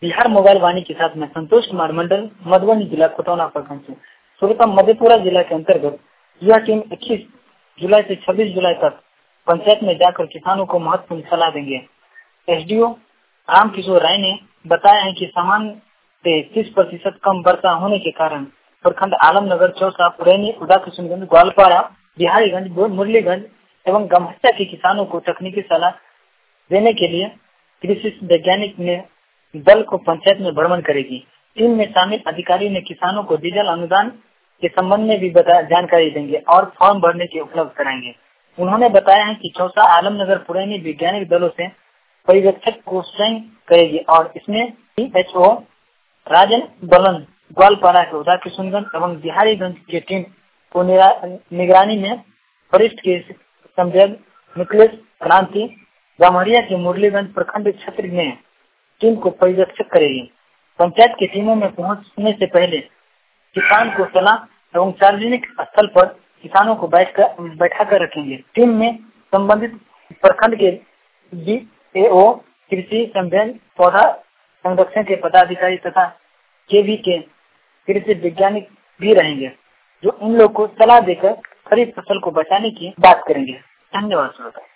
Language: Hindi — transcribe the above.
बिहार मोबाइल वाणी के साथ में संतोष कुमार मंडल, मधुबनी जिला कोटौना प्रखंड से। श्रोता, मधेपुरा जिला के अंतर्गत यह टीम 21 जुलाई से 26 जुलाई तक पंचायत में जाकर किसानों को महत्वपूर्ण सलाह देंगे। एसडीओ राम किशोर राय ने बताया है कि सामान्य से 30% कम वर्षा होने के कारण प्रखंड आलमनगर, चौसा, पुरैनी, उदाकिशुनगंज, ग्वालपाड़ा, बिहारीगंज, मुरलीगंज एवं गम्हरिया के किसानों को तकनीकी सलाह देने के लिए कृषि वैज्ञानिक ने दल को पंचायत में भ्रमण करेगी। टीम में शामिल अधिकारी ने किसानों को डीजल अनुदान के संबंध में भी जानकारी देंगे और फॉर्म भरने के उपलब्ध कराएंगे। उन्होंने बताया है कि चौसा, आलमनगर, पुरैनी वैज्ञानिक दलों से पर्यवेक्षक को स्वयं करेगी और इसमें PHO राजन बलन, ग्वालपाड़ा के उदाकिशुनगंज एवं बिहारीगंज की टीम को निगरानी में वरिष्ठ के संवेद निकलेश क्रांति, गम्हरिया के मुरलीगंज प्रखंड क्षेत्र में टीम को पर्यवेक्षक करेगी। पंचायत की टीमों में पहुंचने से पहले किसान को सलाह एवं सार्वजनिक स्थल पर किसानों को बैठा कर रखेंगे। टीम में संबंधित प्रखंड के DAO, कृषि संवेद, पौधा संरक्षण के पदाधिकारी तथा KV के कृषि वैज्ञानिक भी रहेंगे, जो इन लोग को सलाह देकर खरीफ फसल को बचाने की बात करेंगे। धन्यवाद श्रोता।